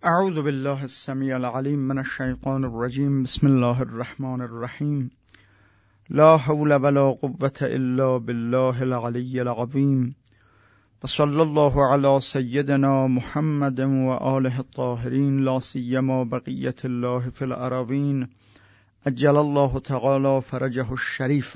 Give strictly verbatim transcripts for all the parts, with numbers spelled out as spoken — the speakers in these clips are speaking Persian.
اعوذ بالله السمیع العلیم من الشیطان الرجیم. بسم الله الرحمن الرحیم. لا حول ولا قوة الا بالله العلی العظیم. و صلی الله علی سیدنا محمد و آله الطاهرین، لا سیما بقیت الله فی الأراضین، عجل الله تعالی فرجه الشریف.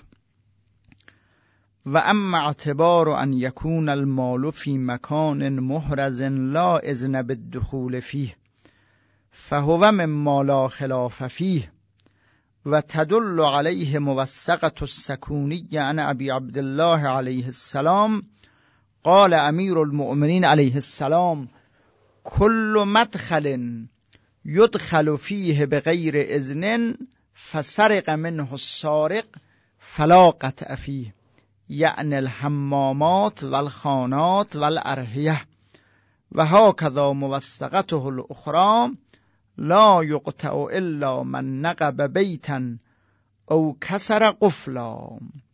و اما اعتبار ان یکون المال فی مکان محرز لا اذن بالدخول فیه فهو مما لا خلاف فیه و تدل علیه موثقة السکونی عن ابی عبدالله علیه السلام قال امیر المؤمنین علیه السلام کل مدخل یدخل فیه بغیر اذن فسرق منه السارق فلا قطع فیه، یعنی الحمامات و الخانات و الارحیه و هاکذا موثقته الاخرى لا یقطع الا من نقب بیتا او کسر قفلا.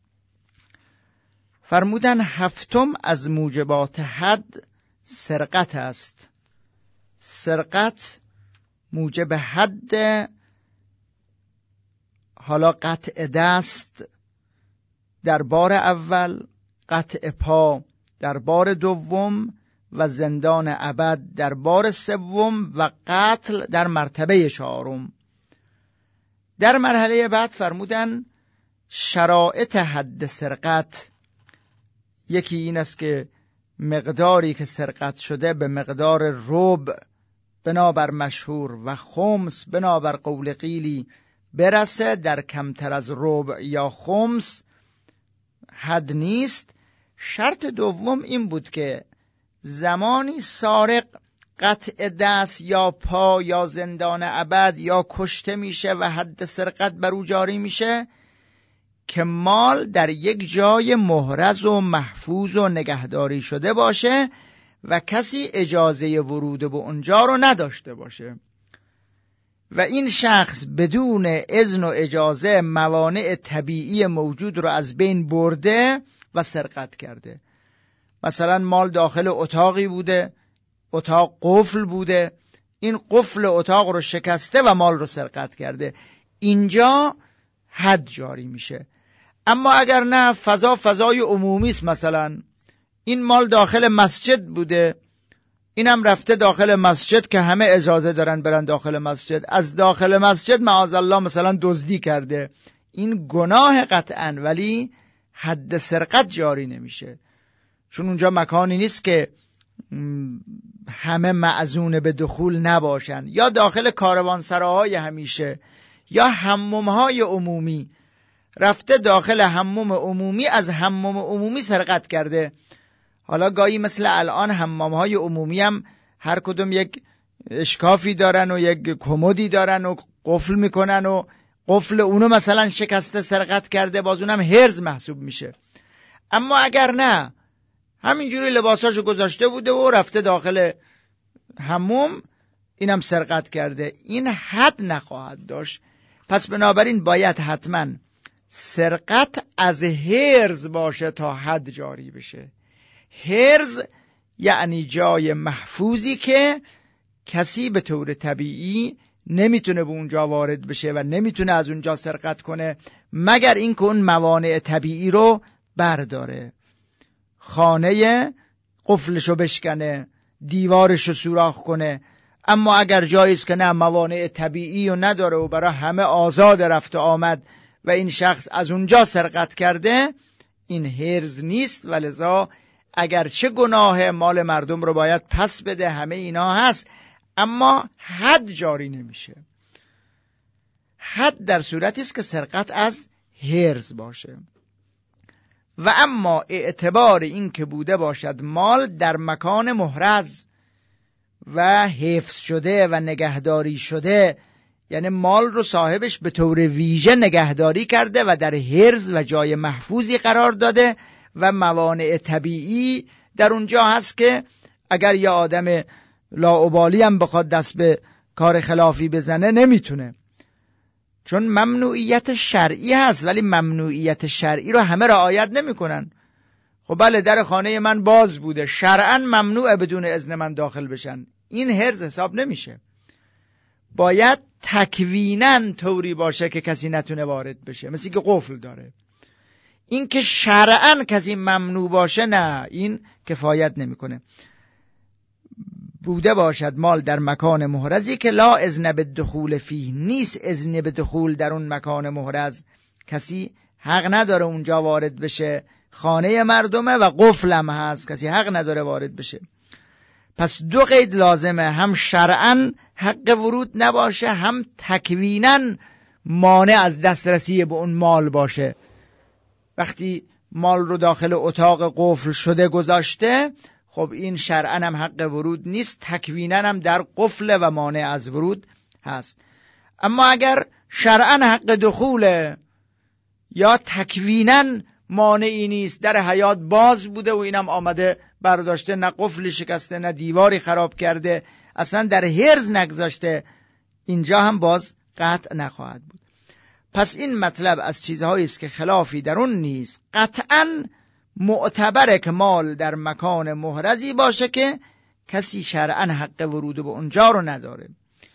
فرمودن هفتم از موجبات حد سرقت است. سرقت موجب حد، حالا قطع دست در بار اول، قطع پا در بار دوم و زندان ابد در بار سوم و قتل در مرتبه چهارم. در مرحله بعد فرمودن شرایط حد سرقت، یکی این است که مقداری که سرقت شده به مقدار ربع بنابر مشهور و خمس بنابر قول قیلی برسه، در کمتر از ربع یا خمس حد نیست. شرط دوم این بود که زمانی سارق قطع دست یا پا یا زندان ابد یا کشته میشه و حد سرقت بر او جاری میشه که مال در یک جای محرز و محفوظ و نگهداری شده باشه و کسی اجازه ورود به اونجا رو نداشته باشه و این شخص بدون اذن و اجازه موانع طبیعی موجود رو از بین برده و سرقت کرده. مثلا مال داخل اتاقی بوده، اتاق قفل بوده، این قفل اتاق رو شکسته و مال رو سرقت کرده، اینجا حد جاری میشه. اما اگر نه، فضا فضای عمومی است، مثلا این مال داخل مسجد بوده، اینم رفته داخل مسجد که همه اجازه دارن برن داخل مسجد، از داخل مسجد معاذالله مثلا دزدی کرده، این گناه قطعا، ولی حد سرقت جاری نمیشه، چون اونجا مکانی نیست که همه معزون به دخول نباشن. یا داخل کاروانسراهای همیشه یا حمومهای عمومی، رفته داخل حموم عمومی، از حموم عمومی سرقت کرده. حالا گاهی مثل الان حمامهای عمومی هم هر کدوم یک اشکافی دارن و یک کمدی دارن و قفل میکنن و قفل اونو مثلا شکسته سرقت کرده، باز اونم هرز محسوب میشه. اما اگر نه، همینجوری لباساشو گذاشته بوده و رفته داخل حموم، اینم سرقت کرده، این حد نخواهد داشت. پس بنابراین باید حتما سرقت از هرز باشه تا حد جاری بشه. هرز یعنی جای محفوظی که کسی به طور طبیعی نمیتونه به اونجا وارد بشه و نمیتونه از اونجا سرقت کنه مگر اینکه اون موانع طبیعی رو برداره، خانه قفلشو بشکنه، دیوارشو سوراخ کنه. اما اگر جایی است که نه، موانع طبیعی رو نداره و برای همه آزاد رفت و آمد و این شخص از اونجا سرقت کرده، این هرز نیست. ولذا اگرچه گناه مال مردم رو باید پس بده، همه اینا هست، اما حد جاری نمیشه. حد در صورتی است که سرقت از هرز باشه. و اما اعتبار این که بوده باشد مال در مکان محرز و حفظ شده و نگهداری شده، یعنی مال رو صاحبش به طور ویژه نگهداری کرده و در حرز و جای محفوظی قرار داده و موانع طبیعی در اونجا هست که اگر یه آدم لاابالی هم بخواد دست به کار خلافی بزنه نمیتونه، چون ممنوعیت شرعی هست، ولی ممنوعیت شرعی رو همه رعایت نمیکنن. خب بله، در خانه من باز بوده، شرعاً ممنوعه بدون اذن من داخل بشن، این حرز حساب نمیشه. باید تکویناً طوری باشه که کسی نتونه وارد بشه، مثل که قفل داره. این که شرعاً کسی ممنوع باشه نه، این کفایت نمیکنه. بوده باشد مال در مکان محرزی که لا اذن بالدخول فیه، نیست اذن به دخول در اون مکان محرز، کسی حق نداره اونجا وارد بشه، خانه مردمه و قفلم هست، کسی حق نداره وارد بشه. پس دو قید لازمه، هم شرعاً حق ورود نباشه، هم تکویناً مانع از دسترسی به اون مال باشه. وقتی مال رو داخل اتاق قفل شده گذاشته، خب این شرعاً هم حق ورود نیست، تکویناً هم در قفل و مانع از ورود هست. اما اگر شرعاً حق دخوله یا تکویناً مانعی نیست، در حیاط باز بوده و اینم آمده برداشته، نه قفلی شکسته نه دیواری خراب کرده، اصلا در حرز نگذاشته، اینجا هم باز قطع نخواهد بود. پس این مطلب از چیزهایی است که خلافی در اون نیست. قطعاً معتبره که مال در مکان محرزی باشه که کسی شرعاً حق ورود به اونجا رو نداره.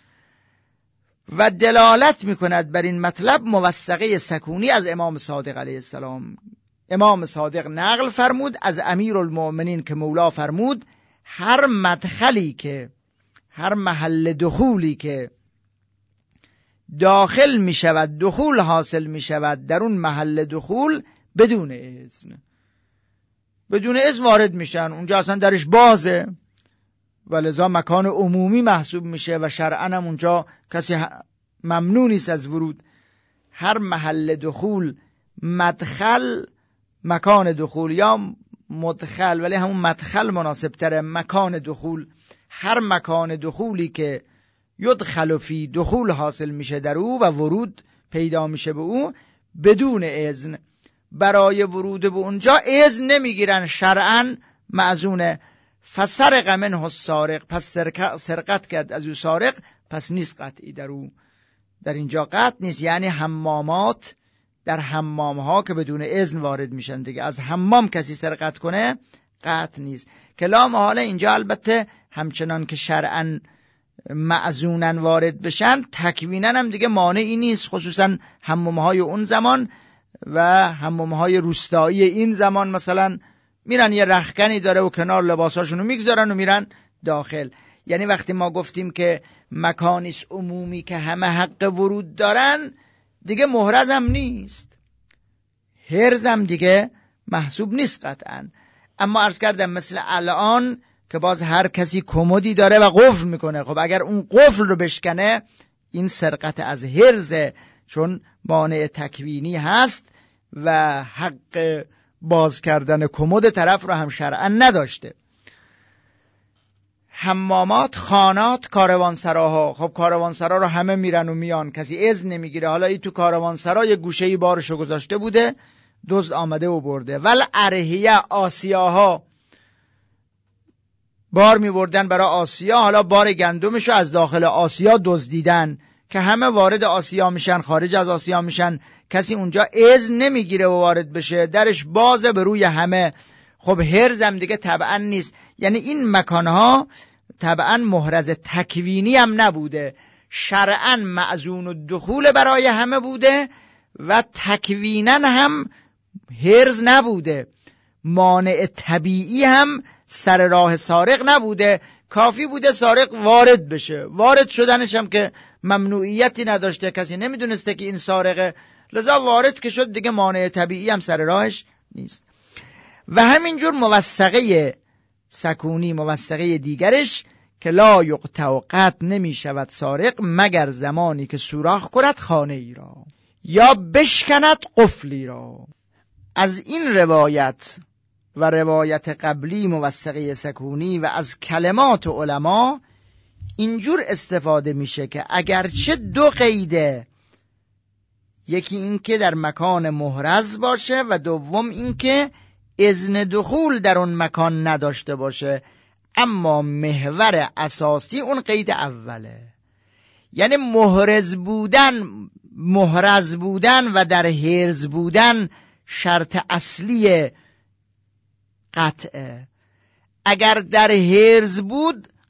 و دلالت میکند بر این مطلب موثقه سکونی از امام صادق علیه السلام. امام صادق نقل فرمود از امیرالمؤمنین که مولا فرمود هر مدخلی که هر محل دخولی که داخل می شود، دخول حاصل می شود در اون محل دخول بدون اذن، بدون اذن وارد میشن، اونجا اصلا درش بازه و لذا مکان عمومی محسوب میشه و شرعاً هم اونجا کسی ممنوع نیست از ورود. هر محل دخول، مدخل، مکان دخول یا مدخل، ولی همون مدخل مناسب تره، مکان دخول، هر مکان دخولی که یدخل فی، دخول حاصل میشه در او و ورود پیدا میشه به او بدون اذن. برای ورود به اونجا اذن نمیگیرن، شرعاً معزونه. فسرق منه السارق، پس سرقت کرد از او سارق، پس نیست قطعی در او، در اینجا قطع نیست. یعنی حمامات، در حمام ها که بدون اذن وارد میشن دیگه، از حمام کسی سرقت کنه قطع نیست. کلام حالا اینجا البته همچنان که شرعاً معزونن وارد بشن، تکویناً هم دیگه مانعی نیست، خصوصاً حمام های اون زمان و حمام های روستایی این زمان مثلا میرن یه رختکنی داره و کنار لباساشونو میگذارن و میرن داخل. یعنی وقتی ما گفتیم که مکانیست عمومی که همه حق ورود دارن، دیگه محرز هم نیست، حرز هم دیگه محسوب نیست قطعا. اما عرض کردم مثل الان که باز هر کسی کمدی داره و قفل میکنه، خب اگر اون قفل رو بشکنه این سرقت از حرزه، چون مانع تکوینی هست و حق باز کردن کمد طرف رو هم شرعا نداشته. حمامات، خانات، کاروانسراها، خب کاروانسرا رو همه میرن و میان، کسی اذن نمیگیره. حالا این تو کاروانسرا یه گوشه‌ای بارشو گذاشته بوده، دزد آمده و برده. ول ارهیه، آسیاها، بار میبردن برای آسیا، حالا بار گندمشو از داخل آسیا دزدیدن که همه وارد آسیا میشن، خارج از آسیا میشن، کسی اونجا اذن نمیگیره و وارد بشه، درش بازه به روی همه. خب حرزم دیگه طبعا نیست. یعنی این مکانها طبعا محرز تکوینی هم نبوده، شرعا معزون الدخول برای همه بوده و تکوینا هم حرز نبوده، مانع طبیعی هم سر راه سارق نبوده، کافی بوده سارق وارد بشه. وارد شدنش هم که ممنوعیتی نداشته، کسی نمیدونسته که این سارقه، لذا وارد که شد دیگه مانع طبیعی هم سر راهش نیست. و همینجور موثقه سکونی، موثقه دیگرش که لا یقطع، قطع نمی شود سارق مگر زمانی که سوراخ کند خانه ای را یا بشکند قفلی را. از این روایت و روایت قبلی موثقه سکونی و از کلمات علما اینجور استفاده میشه که اگرچه دو قیده، یکی این که در مکان محرز باشه و دوم این که اذن دخول در اون مکان نداشته باشه، اما محور اساسی اون قید اوله. یعنی محرز بودن محرز بودن و در حرز بودن شرط اصلی قطعه. اگر در حرز بود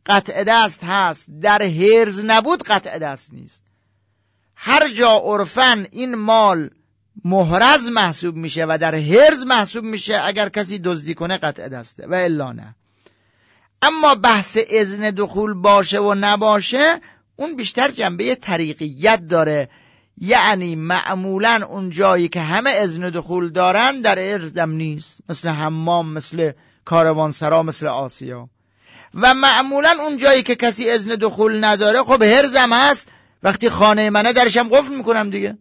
قطع دست هست، در حرز نبود قطع دست نیست. هر جا عرفاً این مال محرز محسوب میشه و در حرز محسوب میشه، اگر کسی دزدی کنه قطع دسته و الا نه. اما بحث اذن دخول باشه و نباشه اون بیشتر جنبه طریقیت داره، یعنی معمولاً اون جایی که همه اذن دخول دارن در حرزم نیست، مثل حمام، مثل کاروانسرا، مثل آسیا. و معمولاً اون جایی که کسی اذن دخول نداره خب حرزم هست، وقتی خانه منه درشم قفل میکنم دیگه.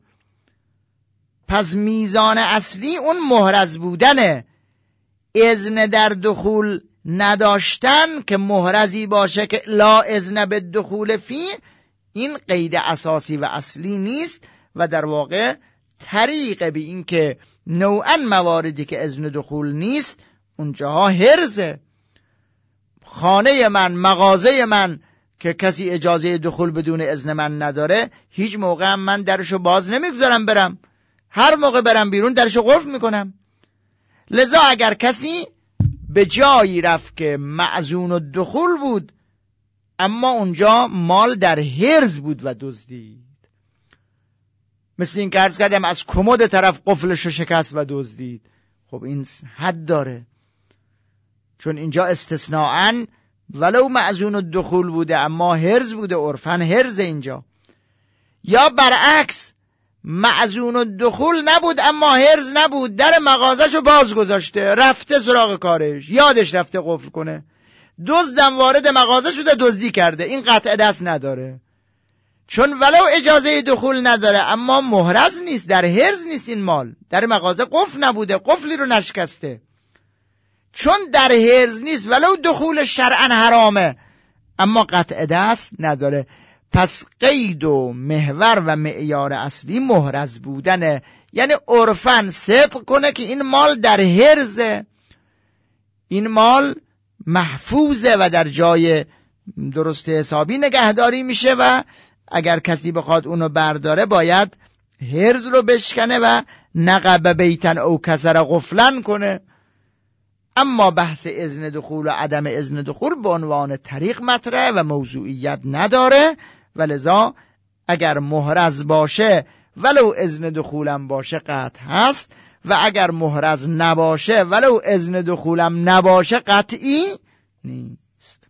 پس میزان اصلی اون محرز بودنه. اذن در دخول نداشتن که محرزی باشه که لا اذن به دخول فی، این قید اساسی و اصلی نیست و در واقع طریق به این که نوعا مواردی که اذن دخول نیست اونجاها حرزه. خانه من، مغازه من که کسی اجازه دخول بدون اذن من نداره، هیچ موقع هم من درشو باز نمیگذارم برم، هر موقع برم بیرون درشو قفل میکنم. لذا اگر کسی به جایی رفت که معزون الدخول بود اما اونجا مال در حرز بود و دزدید، مثل این که عرض کردم از کمد طرف قفلشو شکست و دزدید، خب این حد داره، چون اینجا استثناءً ولو معزون الدخول بوده اما حرز بوده، عرفاً حرز اینجا. یا برعکس معزون الدخول نبود اما حرز نبود، در مغازهشو باز گذاشته، رفته سراغ کارش، یادش رفته قفل کنه، دزدم وارد مغازه شده دزدی کرده، این قطع دست نداره، چون ولو اجازه دخول نداره اما محرز نیست، در حرز نیست، این مال در مغازه قفل نبوده، قفلی رو نشکسته. چون در حرز نیست ولو دخول شرعاً حرامه اما قطع دست نداره. پس قید و محور و معیار اصلی محرز بودنه، یعنی عرفاً صدق کنه که این مال در حرزه، این مال محفوظه و در جای درست حسابی نگهداری میشه و اگر کسی بخواد اونو برداره باید حرز رو بشکنه و نقب بیتن او کسر غفلن کنه. اما بحث اذن دخول و عدم اذن دخول به عنوان طریق مطرحه و موضوعیت نداره و لذا اگر محرز باشه ولو اذن دخولم باشه قطع هست و اگر محرز نباشه ولو اذن دخولم نباشه قطعی نیست.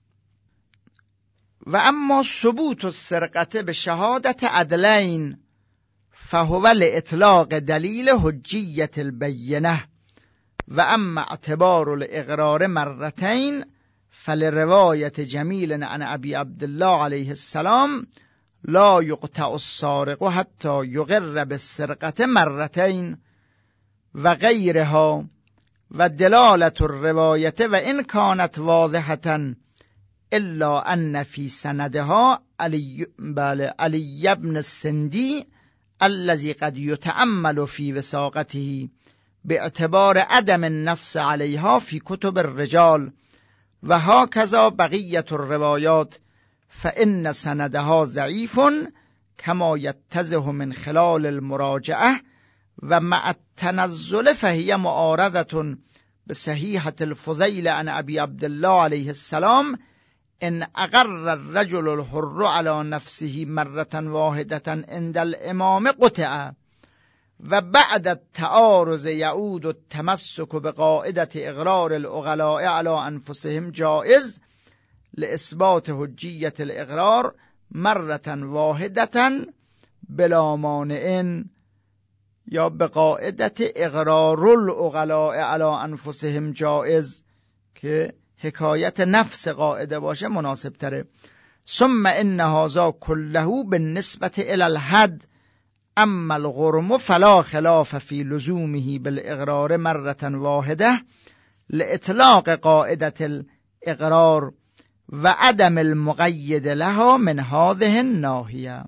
و اما ثبوت السرقه به شهادت عدلین فهو لاطلاق دلیل حجیت البینه و اما اعتبار الاقرار مرتين فلروایت جمیل عن ابی عبدالله علیه السلام لا یقطع السارق حتی یقر بالسرقة مرتين و غیرها و دلالت الروایت و ان كانت واضحة الا ان فی سندها علی بله علی ابن السندی الذي قد يتأمل في وثاقته باعتبار عدم النص عليها في كتب الرجال و هكذا بقية الروايات فإن سندها ضعيف كما يتضح من خلال المراجعة و مع التنزل فهي معارضة بصحيحة الفضيل عن أبي عبد الله عليه السلام إن أقر الرجل الحر على نفسه مرة واحدة عند الإمام قطع و بعد التعارض یعود التمسك بقاعدة اقرار العقلاء على انفسهم جائز لاثبات حجیة الاقرار مرة واحدة بلا مانع، یا بقاعدة اقرار العقلاء على انفسهم جائز که حکایت نفس قاعده باشه مناسب تره. ثم ان هذا كله بالنسبة الى الحد اما الغرم فلا خلاف في لزومه بالاقرار مرة واحدة لاطلاق قاعدة الاقرار و عدم المقید لها من هذه الناحیه.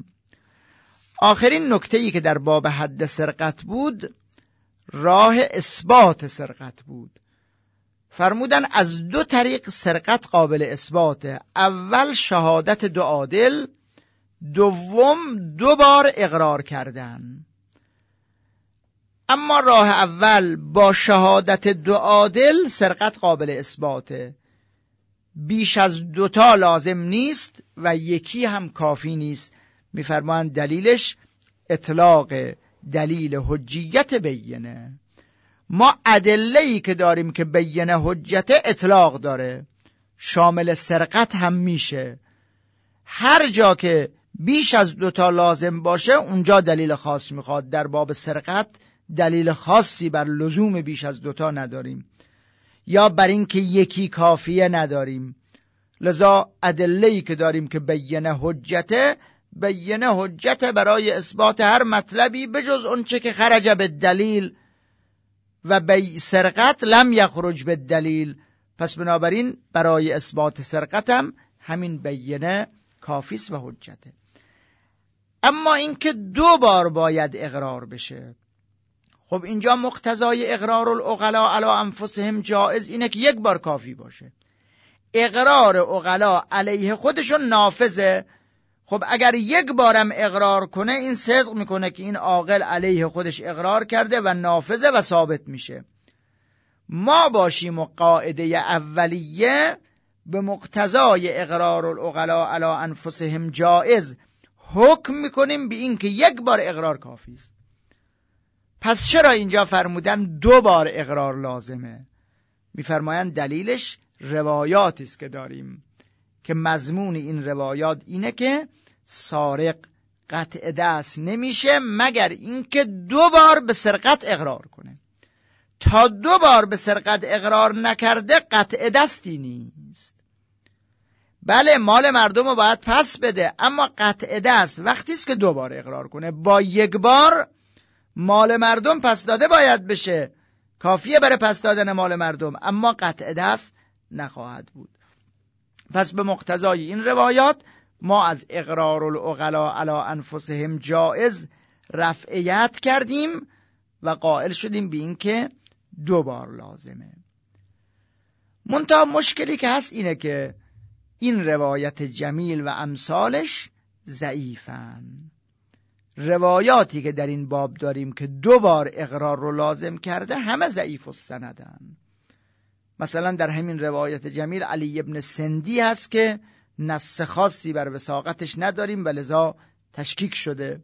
آخرین نکته‌ای که در باب حد سرقت بود راه اثبات سرقت بود. فرمودن از دو طریق سرقت قابل اثباته، اول شهادت دو عادل، دوم دو بار اقرار کردن. اما راه اول با شهادت دو عادل سرقت قابل اثباته، بیش از دوتا لازم نیست و یکی هم کافی نیست. میفرمایند دلیلش اطلاق دلیل حجیت بینه. ما ادله‌ای که داریم که بینه حجت اطلاق داره، شامل سرقت هم میشه. هر جا که بیش از دوتا لازم باشه اونجا دلیل خاص میخواد. در باب سرقت دلیل خاصی بر لزوم بیش از دوتا نداریم، یا بر این که یکی کافیه نداریم. لذا ادله‌ای که داریم که بینه حجته، بینه حجت برای اثبات هر مطلبی بجز اونچه که خرج به دلیل، و بی سرقت لم یخرج به دلیل. پس بنابراین برای اثبات سرقت هم همین بینه کافیست و حجته. اما اینکه دو بار باید اقرار بشه، خب اینجا مقتضای اقرار العقلاء علی انفسهم جائز اینه که یک بار کافی باشه. اقرار عقلاء علیه خودشون نافذه. خب اگر یک بارم اقرار کنه این صدق میکنه که این عاقل علیه خودش اقرار کرده و نافذه و ثابت میشه. ما باشیم و قاعده اولیه به مقتضای اقرار العقلاء علی انفسهم جائز حکم میکنیم به این که یک بار اقرار کافی است. پس چرا اینجا فرمودن دو بار اقرار لازمه؟ میفرمایند دلیلش روایاتی است که داریم که مضمون این روایات اینه که سارق قطع دست نمیشه مگر اینکه دو بار به سرقت اقرار کنه. تا دو بار به سرقت اقرار نکرده قطع دستی نیست. بله مال مردم رو باید پس بده، اما قطع دست وقتی است که دو بار اقرار کنه. با یک بار مال مردم پس داده باید بشه، کافیه برای پس دادن مال مردم، اما قطع دست نخواهد بود. پس به مقتضای این روایات ما از اقرار العقلاء علی انفسهم جائز رفعیت کردیم و قائل شدیم به این که دو بار لازمه. منتها مشکلی که هست اینه که این روایت جمیل و امثالش ضعیفن. روایاتی که در این باب داریم که دو بار اقرار رو لازم کرده همه ضعیف السندن. مثلا در همین روایت جمیل علی ابن سندی هست که نص خاصی بر وثاقتش نداریم و لذا تشکیک شده.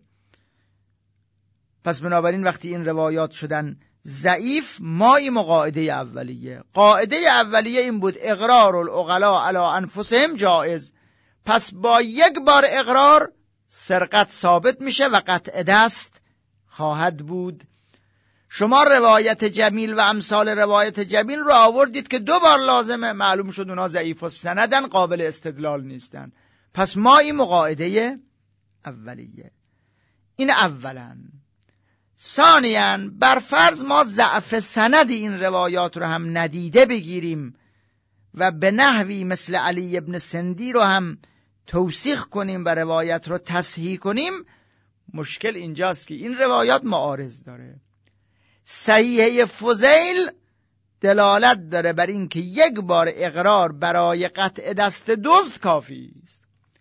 پس بنابراین وقتی این روایات شدن ضعیف، ما این قاعده اولیه قاعده اولیه این بود اقرار العقلاء علی انفسهم جائز. پس با یک بار اقرار سرقت ثابت میشه و قطع دست خواهد بود. شما روایت جمیل و امثال روایت جمیل رو آوردید که دو بار لازمه، معلوم شد اونا ضعیف السندن، قابل استدلال نیستن. پس ما این قاعده اولیه. این اولا. ثانیاً بر فرض ما ضعف سند این روایات رو هم ندیده بگیریم و به نحوی مثل علی ابن سندی رو هم توثیق کنیم و روایت رو تصحیح کنیم، مشکل اینجاست که این روایات معارض داره. صحیحه فضیل دلالت داره بر این که یک بار اقرار برای قطع دست دزد کافی است.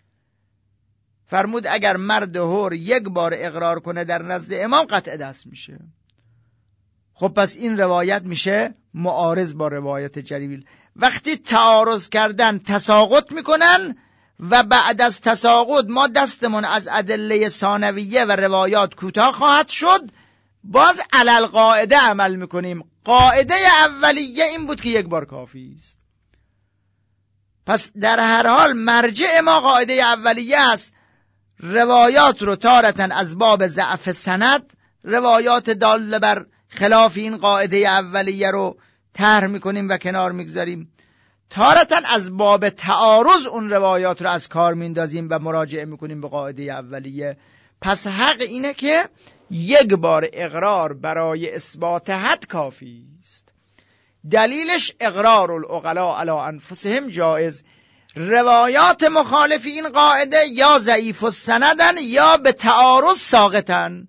فرمود اگر مرد حر یک بار اقرار کنه در نزد امام قطع دست میشه. خب پس این روایت میشه معارض با روایت جلیل. وقتی تعارض کردن تساقط میکنن و بعد از تساقط ما دستمون از ادله ثانویه و روایات کوتاه خواهد شد، باز علل قاعده عمل میکنیم. قاعده اولیه این بود که یک بار کافی است. پس در هر حال مرجع ما قاعده اولیه است. روایات رو تارتن از باب ضعف سند، روایات داله بر خلاف این قاعده اولیه رو طرح میکنیم و کنار میگذاریم. تارتن از باب تعارض اون روایات رو از کار میندازیم و مراجعه میکنیم به قاعده اولیه. پس حق اینه که یک بار اقرار برای اثبات حد کافی است. دلیلش اقرار العقلاء علی انفسهم جائز. روایات مخالف این قاعده یا ضعیف السندن یا به تعارض ساقطن.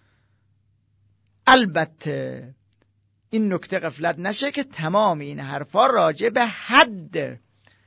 البته این نکته غفلت نشه که تمام این حرفا راجع به حد،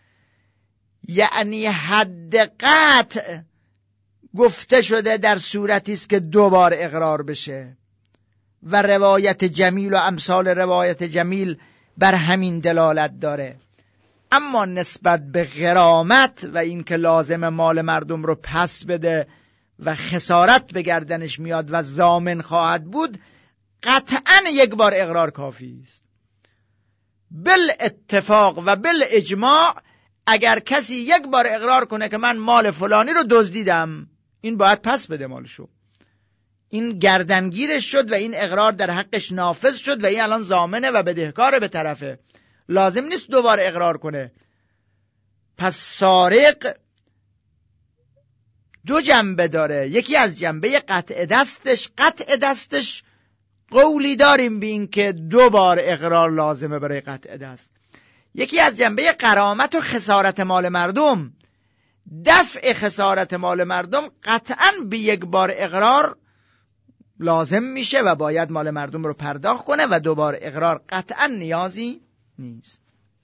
یعنی حد قطع گفته شده در صورتی است که دوبار اقرار بشه و روایت جمیل و امثال روایت جمیل بر همین دلالت داره. اما نسبت به غرامت و این که لازم مال مردم رو پس بده و خسارت به گردنش میاد و ضامن خواهد بود، قطعاً یک بار اقرار کافی است. بل اتفاق و بل اجماع اگر کسی یک بار اقرار کنه که من مال فلانی رو دزدیدم، این باید پس بده مالشو. این گردنگیرش شد و این اقرار در حقش نافذ شد و این الان ضامنه و بدهکار به طرفه، لازم نیست دوباره اقرار کنه. پس سارق دو جنبه داره، یکی از جنبه قطع دستش، قطع دستش قولی داریم به این که دو بار اقرار لازمه برای قطع دست. یکی از جنبه غرامت و خسارت مال مردم، دفع خسارت مال مردم قطعاً به یک بار اقرار لازم میشه و باید مال مردم رو پرداخت کنه و دوبار اقرار قطعاً نیازی نیست.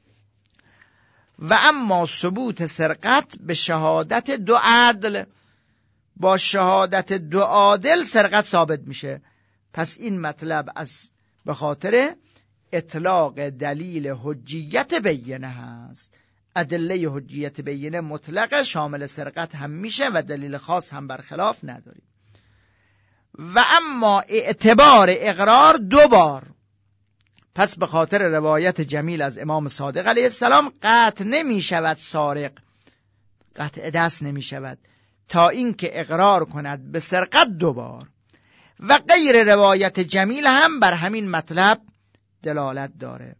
و اما ثبوت سرقت به شهادت دو عدل، با شهادت دو عادل سرقت ثابت میشه. پس این مطلب از به خاطر اطلاق دلیل حجیت بینه هست. ادله حجیت بینه مطلق شامل سرقت هم میشه و دلیل خاص هم برخلاف نداریم. و اما اعتبار اقرار دو بار، پس به خاطر روایت جمیل از امام صادق علیه السلام قطع نمی شود سارق، قطع دست نمی شود تا اینکه اقرار کند به سرقت دو بار. و غیر روایت جمیل هم بر همین مطلب دلالت داره.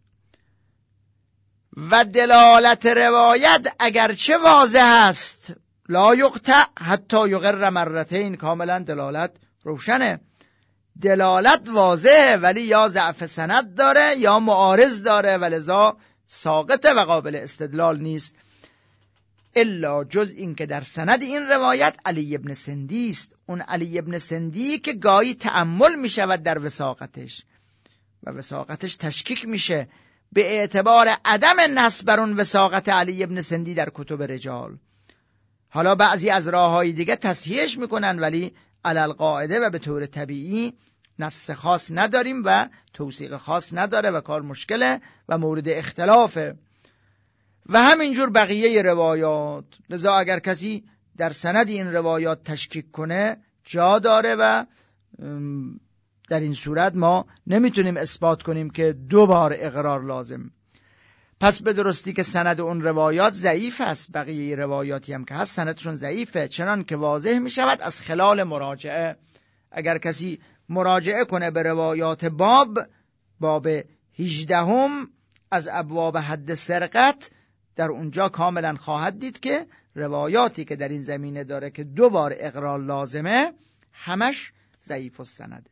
و دلالت روایت اگرچه واضح است، لا یقطع حتی یقر مرتین، کاملا دلالت روشنه، دلالت واضحه ولی یا ضعف سند داره یا معارض داره و لذا ساقطه و قابل استدلال نیست، الا جز این که در سند این روایت علی ابن سندی است. اون علی ابن سندی که گاهی تأمل می شود در وثاقتش و وثاقتش تشکیک میشه به اعتبار عدم نصب بر اون وثاقت علی ابن سندی در کتب رجال. حالا بعضی از راههای دیگه تصحیحش میکنن ولی علل قاعده و به طور طبیعی نص خاص نداریم و توثیق خاص نداره و کار مشکله و مورد اختلافه. و همینجور بقیه روایات. لذا اگر کسی در سند این روایات تشکیک کنه جا داره و در این صورت ما نمیتونیم اثبات کنیم که دو بار اقرار لازم. پس به درستی که سند اون روایات ضعیف است، بقیه روایاتی هم که هست سندشون ضعیفه، چنان که واضح می شود از خلال مراجعه. اگر کسی مراجعه کنه به روایات باب باب هجدهم از ابواب حد سرقت، در اونجا کاملا خواهد دید که روایاتی که در این زمینه داره که دو بار اقرار لازمه همش ضعیف السنده.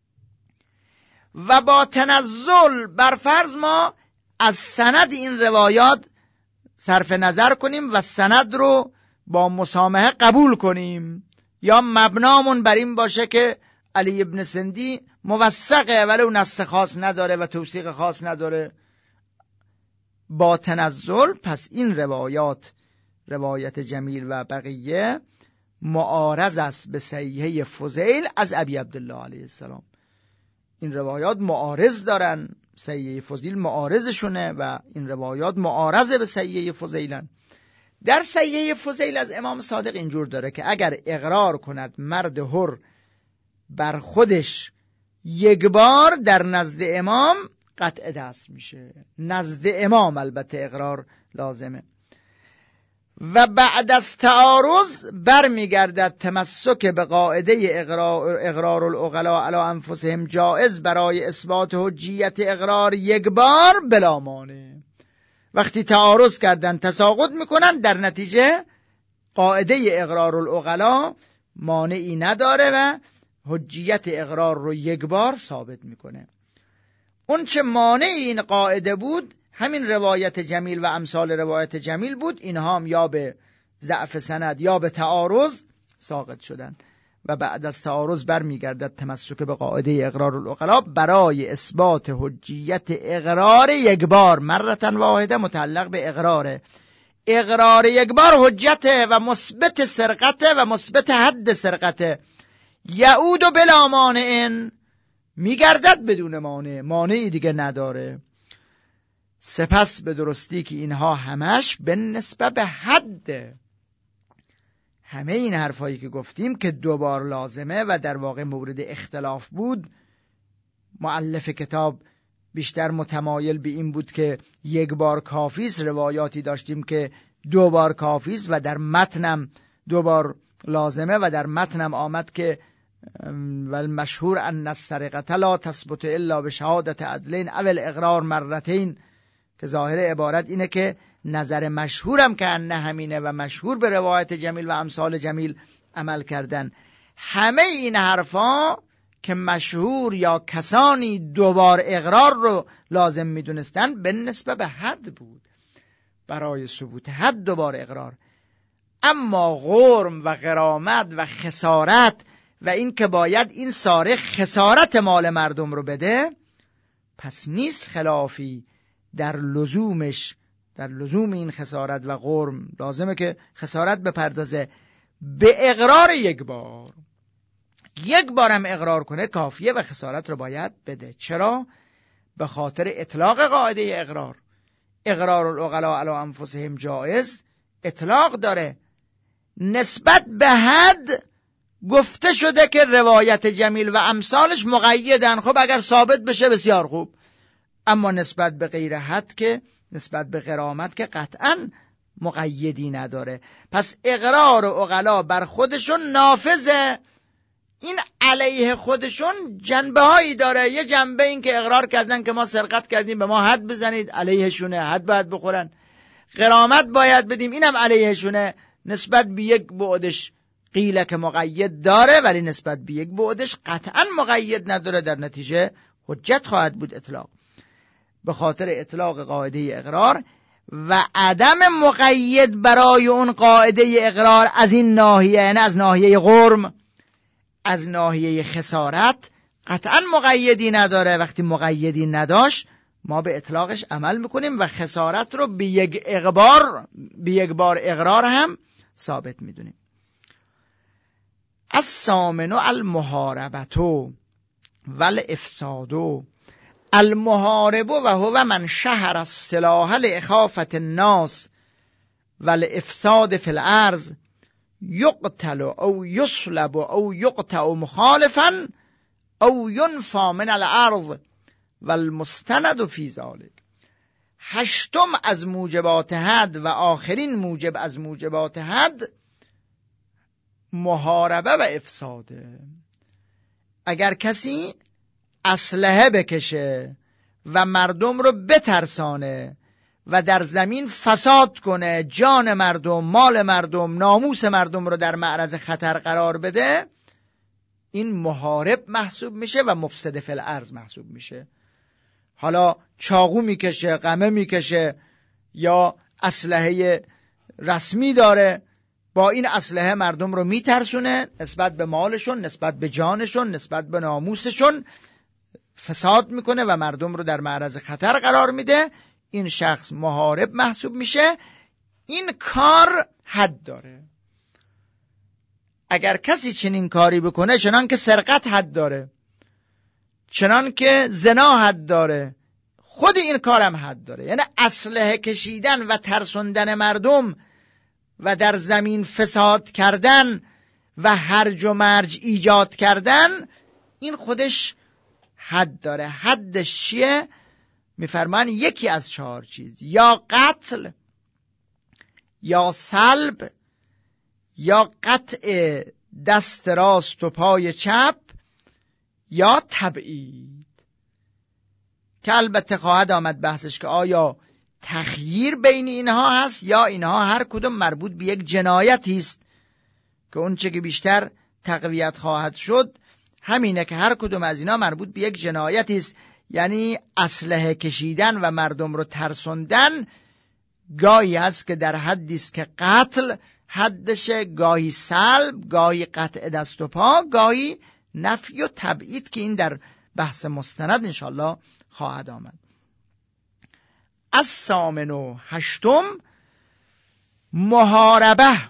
و با تنزل بر فرض ما از سند این روایات صرف نظر کنیم و سند رو با مسامحه قبول کنیم، یا مبنامون بر این باشه که علی ابن سندی موثقه ولی اون نص خاص نداره و توثیق خاص نداره، با تنزل پس این روایات، روایت جمیل و بقیه، معارض است به صحیحه فضیل از ابی عبدالله علیه السلام. این روایات معارض دارن، صحیحه فضیل معارضشونه و این روایات معارضه به صحیحه فضیلن. در صحیحه فضیل از امام صادق اینجور داره که اگر اقرار کند مرد حر بر خودش یک بار در نزد امام قطع دست میشه، نزد امام البته اقرار لازمه. و بعد از تعارض برمیگردد تمسک به قاعده اقرار, اقرار العقلاء علی انفسهم جائز برای اثبات حجیت اقرار یک بار بلا مانع. وقتی تعارض کردن تساقط میکنن، در نتیجه قاعده اقرار العقلاء مانعی نداره و حجیت اقرار رو یک بار ثابت میکنه. اون چه مانع این قاعده بود همین روایت جمیل و امثال روایت جمیل بود، اینها هم یا به ضعف سند یا به تعارض ساقط شدن و بعد از تعارض برمیگردد تمسک به قاعده اقرار العقلاء برای اثبات حجیت اقرار یک بار مرتن واحده متعلق به اقراره. اقرار یک بار حجته و مثبت سرقته و مثبت حد سرقته، یعود و بلا مانع، میگردد بدون مانع، مانعی دیگه نداره. سپس به درستی که اینها همش به نسبت به حد. همه این حرفایی که گفتیم که دوبار لازمه و در واقع مورد اختلاف بود، مؤلف کتاب بیشتر متمایل به این بود که یک بار کافیست. روایاتی داشتیم که دو بار کافیست و در متنم دو بار لازمه و در متنم آمد که والمشهور ان السرقة لا تثبت الا بشهادة عدلین او الاقرار مرتين، که ظاهر عبارت اینه که نظر مشهورم که انه همینه و مشهور به روایت جمیل و امثال جمیل عمل کردن. همه این حرفا که مشهور یا کسانی دوبار اقرار رو لازم میدونستن به نسبت به حد بود، برای ثبوت حد دوبار اقرار. اما غرم و غرامت و خسارت و این که باید این سارق خسارت مال مردم رو بده، پس نیست خلافی در لزومش، در لزوم این خسارت و غرم لازمه که خسارت بپردازه به اقرار یک بار. یک بارم اقرار کنه کافیه و خسارت رو باید بده. چرا؟ به خاطر اطلاق قاعده اقرار. اقرار العقلاء علی انفسهم جایز اطلاق داره. نسبت به حد گفته شده که روایت جمیل و امثالش مقیدن، خب اگر ثابت بشه بسیار خوب. اما نسبت به غیر حد که نسبت به غرامت که قطعاً مقیدی نداره. پس اقرار و عقلا بر خودشون نافذه. این علیه خودشون جنبه هایی داره. یه جنبه این که اقرار کردن که ما سرقت کردیم به ما حد بزنید، علیهشونه، حد باید بخورن. غرامت باید بدیم، اینم علیهشونه. نسبت به یک بعدش قیل که مقید داره ولی نسبت به یک بعدش قطعا مقید نداره، در نتیجه حجت خواهد بود اطلاق. به خاطر اطلاق قاعده اقرار و عدم مقید برای اون قاعده اقرار از این ناحیه، یعنی از ناحیه غرم، از ناحیه خسارت قطعا مقیدی نداره. وقتی مقیدی نداشت ما به اطلاقش عمل میکنیم و خسارت رو به یک اقبار به یک بار اقرار هم ثابت میدونیم. الثامن المحاربة والافساد. المحارب و هو من شهر السلاح لإخافة الناس والافساد في الارض یقتل او یصلب او یقطع مخالفا او ینفى من الارض والمستند فی ذلک. هشتم از موجبات حد و آخرین موجب از موجبات حد محاربه و افساده. اگر کسی اسلحه بکشه و مردم رو بترسانه و در زمین فساد کنه، جان مردم، مال مردم، ناموس مردم رو در معرض خطر قرار بده، این محارب محسوب میشه و مفسد فی الارض محسوب میشه. حالا چاقو میکشه، قمه میکشه یا اسلحه رسمی داره، با این اسلحه مردم رو میترسونه، نسبت به مالشون، نسبت به جانشون، نسبت به ناموسشون فساد میکنه و مردم رو در معرض خطر قرار میده. این شخص محارب محسوب میشه. این کار حد داره. اگر کسی چنین کاری بکنه، چنان که سرقت حد داره، چنان که زنا حد داره، خود این کارم حد داره. یعنی اسلحه کشیدن و ترسوندن مردم و در زمین فساد کردن و هرج و مرج ایجاد کردن، این خودش حد داره. حدش چیه؟ میفرمان یکی از چهار چیز، یا قتل، یا سلب، یا قطع دست راست و پای چپ، یا تبعید. که البته خواهد آمد بحثش که آیا تخییر بین اینها هست یا اینها هر کدوم مربوط به یک جنایتی است، که اون چه که بیشتر تقویت خواهد شد همینه که هر کدوم از اینا مربوط به یک جنایتی است. یعنی اسلحه کشیدن و مردم رو ترسوندن گاهی هست که در حدی است که قتل حدشه، گاهی سلب، گاهی قطع دست و پا، گاهی نفی و تبعید، که این در بحث مستند انشاءالله خواهد آمد. از ثامن و هشتم محاربه،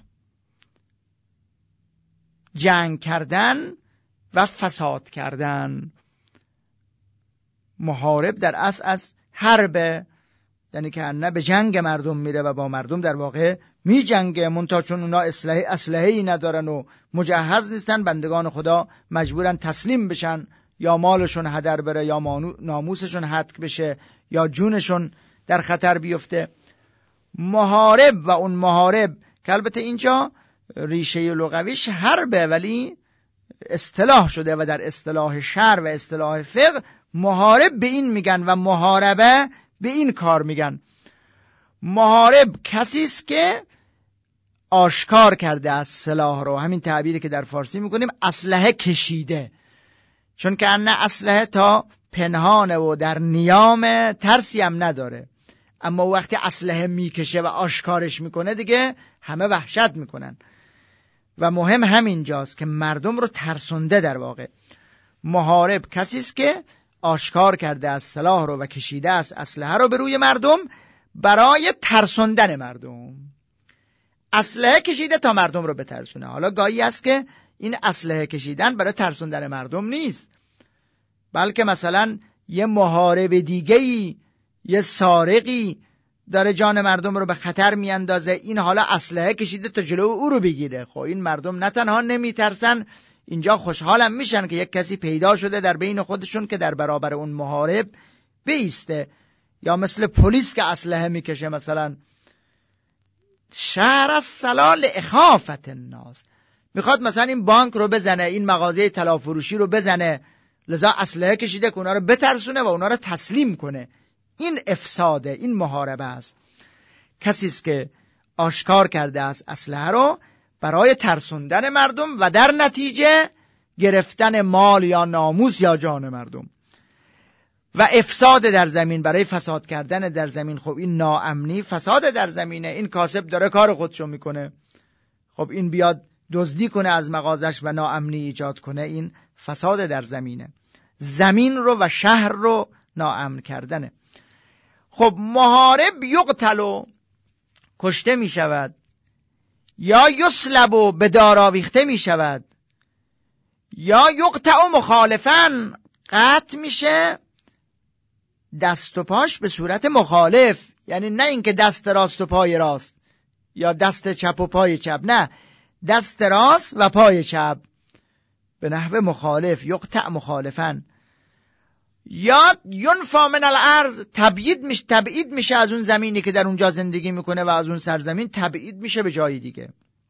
جنگ کردن و فساد کردن. محارب در اصل از حرب، یعنی که نه به جنگ مردم میره و با مردم در واقع می جنگه، منتها چون اونا اسلحه اسلحه‌ای ندارن و مجهز نیستن، بندگان خدا مجبورن تسلیم بشن، یا مالشون هدر بره، یا ناموسشون هتک بشه، یا جونشون در خطر بیفته. محارب و اون محارب که البته اینجا ریشه لغویش حربه، ولی اصطلاح شده و در اصطلاح شرع و اصطلاح فقه محارب به این میگن و محاربه به این کار میگن. محارب کسی است که آشکار کرده از سلاح رو، همین تعبیری که در فارسی میکنیم اسلحه کشیده، چون که انه اسلحه تا پنهانه و در نیام ترسی هم نداره، اما وقتی اسلحه میکشه و آشکارش میکنه دیگه همه وحشت میکنن. و مهم همینجاست که مردم رو ترسونده. در واقع محارب کسی است که آشکار کرده از سلاح رو و کشیده از اسلحه رو به روی مردم برای ترسوندن مردم. اسلحه کشیده تا مردم رو بترسونه. حالا گاهی است که این اسلحه کشیدن برای ترسوندن مردم نیست، بلکه مثلا یه محارب دیگه‌ای، یه سارقی داره جان مردم رو به خطر میاندازه، این حالا اسلحه کشیده تا جلو او رو بگیره. خب این مردم نه تنها نمیترسن، اینجا خوشحالم میشن که یک کسی پیدا شده در بین خودشون که در برابر اون محارب بیسته. یا مثل پلیس که اسلحه میکشه، مثلا شهر الصلاة لإخافة الناس، میخواد مثلا این بانک رو بزنه، این مغازه طلا فروشی رو بزنه، لذا اسلحه کشیده که اونا رو بترسونه و اونا رو تسلیم کنه. این افساده، این محاربه است. کسی است که آشکار کرده است اسلحه رو برای ترسوندن مردم و در نتیجه گرفتن مال یا ناموس یا جان مردم و افساد در زمین، برای فساد کردن در زمین. خب این ناامنی، فساد در زمینه. این کاسب داره کار خودشو میکنه، خب این بیاد دزدی کنه از مغازش و ناامنی ایجاد کنه، این فساد در زمینه. زمین رو و شهر رو ناامن کردنه. خب محارب یقتل، کشته می شود، یا یسلب و به دار آویخته می شود، یا یقطع مخالفاً، قطع میشه دست و پاش به صورت مخالف، یعنی نه اینکه دست راست و پای راست یا دست چپ و پای چپ، نه، دست راست و پای چپ به نحو مخالف، یقطع مخالفاً. یا ینفا من الارض، تبعید میشه، تبعید میشه از اون زمینی که در اونجا زندگی میکنه و از اون سرزمین تبعید میشه به جای دیگه.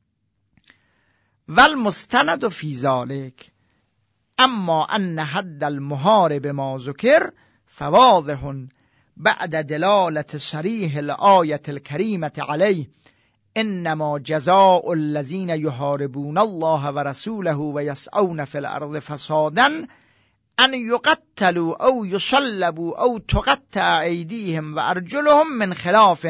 والمستند فی ذلک اما ان حد المحارب ما ذکر فواضح بعد دلالة صریح الآیة الکریمة علیه انما جزاء الذین یحاربون الله و رسوله و یسعون فی الارض فسادا ان یقتلوا او یصلبوا او تقطع ایدیهم و ارجلهم من خلاف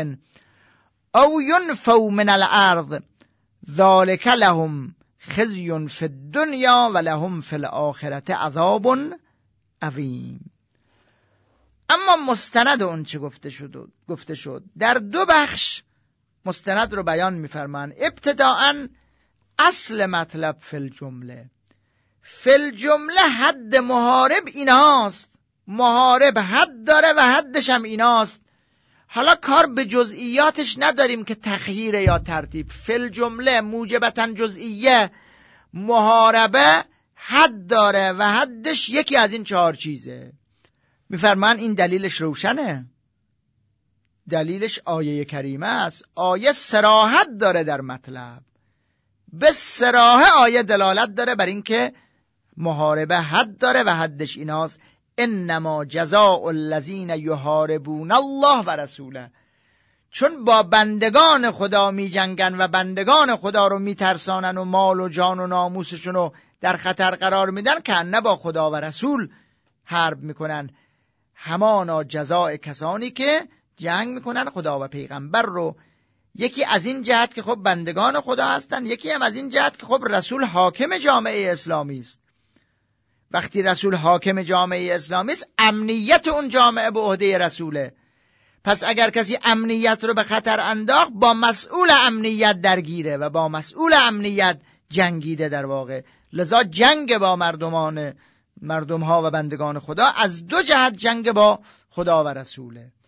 او ینفوا من الارض ذلک لهم خزی فی الدنیا و لهم فی الآخرة عذاب عظیم. اما مستند اون چه گفته شد گفته شد در دو بخش مستند رو بیان می‌فرمان. ابتداءً اصل مطلب فی الجمله، فی الجمله حد محارب ایناست، محارب حد داره و حدش هم ایناست. حالا کار به جزئیاتش نداریم که تخییر یا ترتیب، فی الجمله موجبتاً جزئیه، محاربه حد داره و حدش یکی از این چهار چیزه. میفرمان این دلیلش روشنه، دلیلش آیه کریمه است. آیه صراحت داره در مطلب، به صراحت آیه دلالت داره بر این که محاربه حد داره و حدش ایناست. انما جزاء الذین یحاربون الله و رسوله، چون با بندگان خدا می جنگن و بندگان خدا رو می ترسانن و مال و جان و ناموسشون رو در خطر قرار میدن، که نه با خدا و رسول حرب میکنن. همانا جزاء کسانی که جنگ میکنن خدا و پیغمبر رو. یکی از این جهت که خب بندگان خدا هستن، یکی هم از این جهت که خب رسول حاکم جامعه اسلامی است. وقتی رسول حاکم جامعه اسلامی است، امنیت اون جامعه به عهده رسوله. پس اگر کسی امنیت رو به خطر انداخت، با مسئول امنیت درگیره و با مسئول امنیت جنگیده در واقع. لذا جنگ با مردمان مردم ها و بندگان خدا از دو جهت جنگ با خدا و رسوله.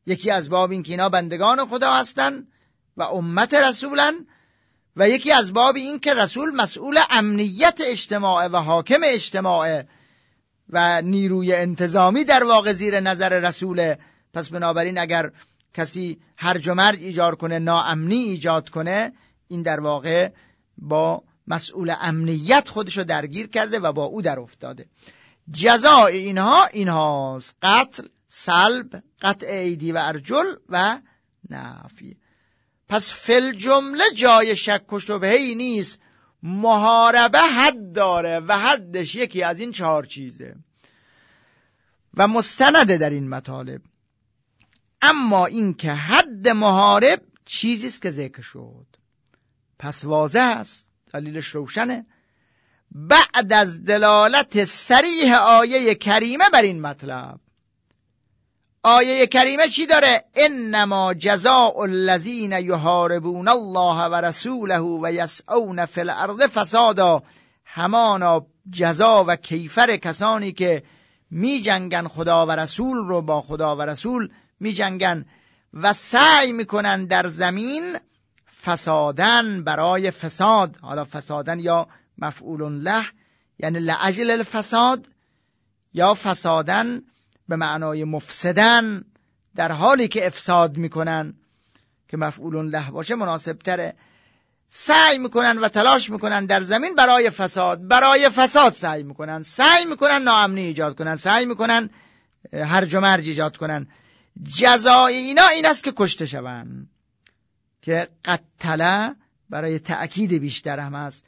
یکی از باب این که اینا بندگان خدا هستن و امت رسولن، و یکی از باب این که رسول مسئول امنیت اجتماع و حاکم اجتماع و نیروی انتظامی در واقع زیر نظر رسوله. پس بنابراین اگر کسی هرج و مرج ایجاد کنه، ناامنی ایجاد کنه، این در واقع با مسئول امنیت خودشو درگیر کرده و با او در افتاده. جزای اینها اینهاست: قتل، سلب، قطع ایدی و ارجل و نفی. پس فل جمله جای شک و شبهه‌ای نیست. محاربه حد داره و حدش یکی از این چهار چیزه و مستنده در این مطالب. اما این که حد محارب چیزیست که ذکر شد، پس واضح است، دلیلش روشنه. بعد از دلالت صریح آیه کریمه بر این مطلب، آیه کریمه چی داره؟ انما جزاء الذین یحاربون الله و رسوله و یسعون فی الارض فسادا. همانا جزا و کیفر کسانی که می جنگن خدا و رسول رو، با خدا و رسول می جنگن و سعی می کنن در زمین فسادن، برای فساد. حالا فسادن یا مفعول له یعنی لأجل الفساد، یا فسادن به معنای مفسدن، در حالی که افساد میکنن که مفعول له باشه مناسب تره. سعی میکنن و تلاش میکنن در زمین برای فساد، برای فساد سعی میکنن، سعی میکنن ناامنی ایجاد کنن، سعی میکنن هرج و مرج ایجاد کنن. جزای اینا این است که کشته شون، که قتله برای تأکید بیشتر هم است.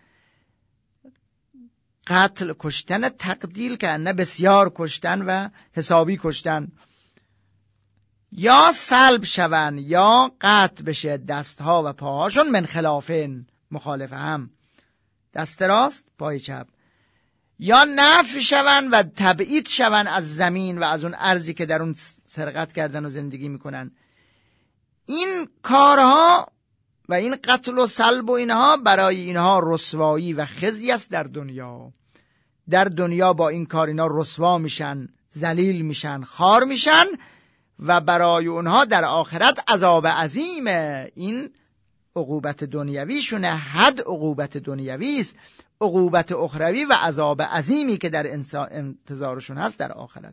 قتل کشتن، تقدیل که نه بسیار کشتن و حسابی کشتن. یا سلب شون یا قطع بشه دستها و پاهاشون، من خلافین، مخالف هم، دست راست پای چپ. یا نفی شون و تبعید شون از زمین و از اون ارضی که در اون سرقت کردن و زندگی میکنن. این کارها و این قتل و سلب و اینها برای اینها رسوایی و خزی است در دنیا. در دنیا با این کار اینا رسوا میشن، ذلیل میشن، خار میشن، و برای اونها در آخرت عذاب عظیمه. این عقوبت دنیویشونه، حد عقوبت دنیوی است. عقوبت اخروی و عذاب عظیمی که در انتظارشون هست در آخرت.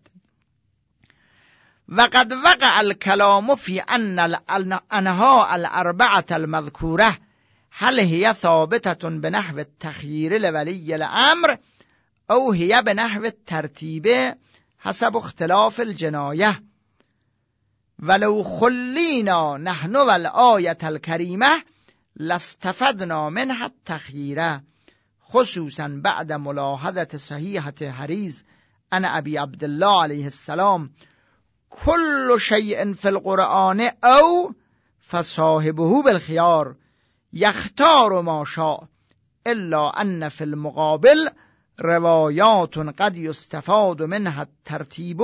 وقد وقع الكلام في ان الانها الاربعه المذكوره هل هي ثابته بنحو التخيير لولي الامر او هي بنحو الترتيب حسب اختلاف الجنايه. ولو خلينا نحن والآية الكريمة لاستفدنا منها التخيير، خصوصا بعد ملاحظة صحيحة حريز عن ابي عبد الله عليه السلام: كل شيء في القرآن او فصاحبه بالخيار يختار ما شاء الا ان في المقابل روايات قد يستفاد منها الترتيب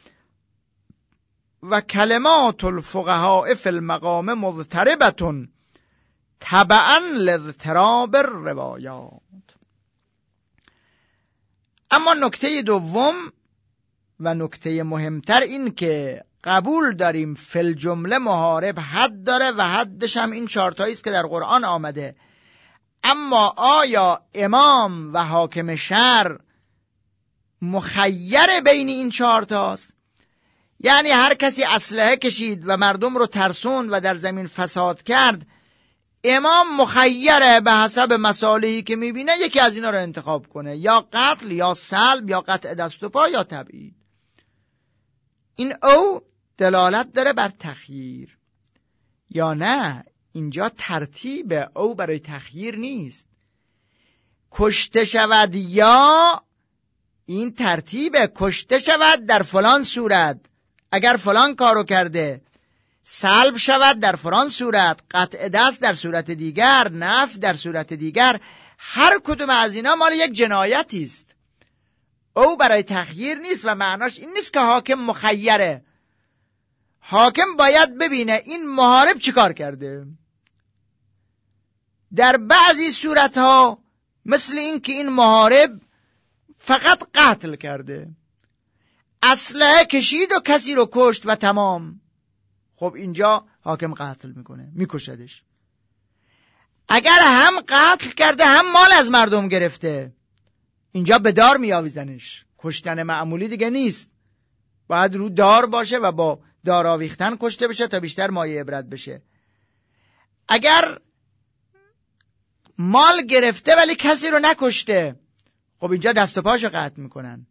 و کلمات الفقهاء فی المقام مضطربة تبعا لاضطراب الروایات. اما نکته دوم و نکته مهمتر این که قبول داریم فی الجمله محارب حد داره و حدش هم این چهارتایی است که در قرآن آمده. اما آیا امام و حاکم شهر مخیر بین این چهارتاست؟ یعنی هر کسی اسلحه کشید و مردم رو ترسوند و در زمین فساد کرد، امام مخیره به حسب مصالحی که میبینه یکی از اینا رو انتخاب کنه، یا قتل یا سلب یا قطع دست و پا یا تبعید. این او دلالت داره بر تخییر، یا نه اینجا ترتیب او برای تخییر نیست. کشته شود یا این ترتیب کشته شود در فلان صورت اگر فلان کارو کرده، سلب شود در فلان صورت، قطع دست در صورت دیگر، نفی در صورت دیگر. هر کدوم از اینا مال یک جنایتی است. او برای تخییر نیست و معناش این نیست که حاکم مخیره. حاکم باید ببینه این محارب چی کار کرده. در بعضی صورتها مثل این که این محارب فقط قتل کرده، اسلحه کشید و کسی رو کشت و تمام، خب اینجا حاکم قتل میکنه، میکشدش. اگر هم قتل کرده هم مال از مردم گرفته، اینجا به دار میآویزنش. کشتن معمولی دیگه نیست، باید رو دار باشه و با دار آویختن کشته بشه تا بیشتر مایه عبرت بشه. اگر مال گرفته ولی کسی رو نکشته، خب اینجا دست و پاشو قطع میکنن.